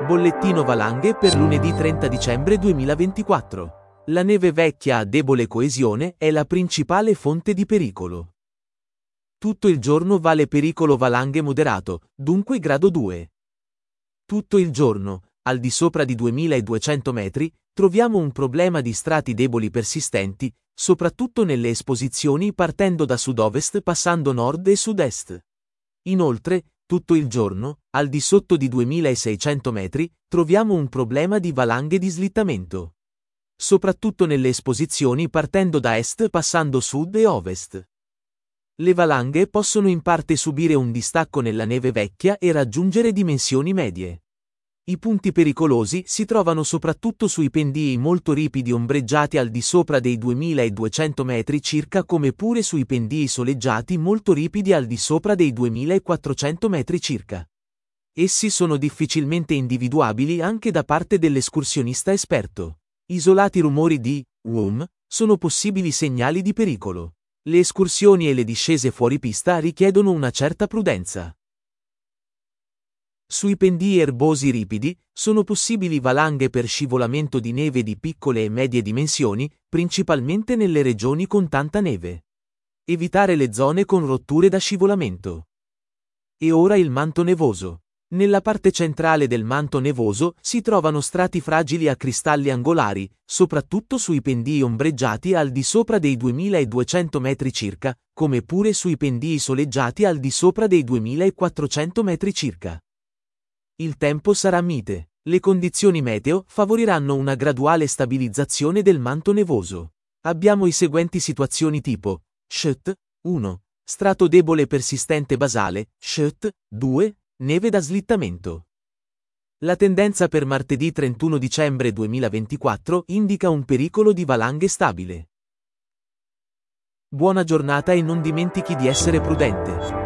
Bollettino valanghe per lunedì 30 dicembre 2024. La neve vecchia a debole coesione è la principale fonte di pericolo. Tutto il giorno vale pericolo valanghe moderato, dunque grado 2. Tutto il giorno, al di sopra di 2200 metri, troviamo un problema di strati deboli persistenti, soprattutto nelle esposizioni partendo da sud-ovest passando nord e sud-est. Inoltre, tutto il giorno, al di sotto di 2600 metri, troviamo un problema di valanghe di slittamento. Soprattutto nelle esposizioni partendo da est passando sud e ovest. Le valanghe possono in parte subire un distacco nella neve vecchia e raggiungere dimensioni medie. I punti pericolosi si trovano soprattutto sui pendii molto ripidi ombreggiati al di sopra dei 2200 metri circa come pure sui pendii soleggiati molto ripidi al di sopra dei 2400 metri circa. Essi sono difficilmente individuabili anche da parte dell'escursionista esperto. Isolati rumori di WUM sono possibili segnali di pericolo. Le escursioni e le discese fuori pista richiedono una certa prudenza. Sui pendii erbosi ripidi, sono possibili valanghe per scivolamento di neve di piccole e medie dimensioni, principalmente nelle regioni con tanta neve. Evitare le zone con rotture da scivolamento. E ora il manto nevoso. Nella parte centrale del manto nevoso si trovano strati fragili a cristalli angolari, soprattutto sui pendii ombreggiati al di sopra dei 2200 metri circa, come pure sui pendii soleggiati al di sopra dei 2400 metri circa. Il tempo sarà mite. Le condizioni meteo favoriranno una graduale stabilizzazione del manto nevoso. Abbiamo i seguenti situazioni tipo: SHT 1. Strato debole persistente basale, SHT 2. Neve da slittamento. La tendenza per martedì 31 dicembre 2024 indica un pericolo di valanghe stabile. Buona giornata e non dimentichi di essere prudente.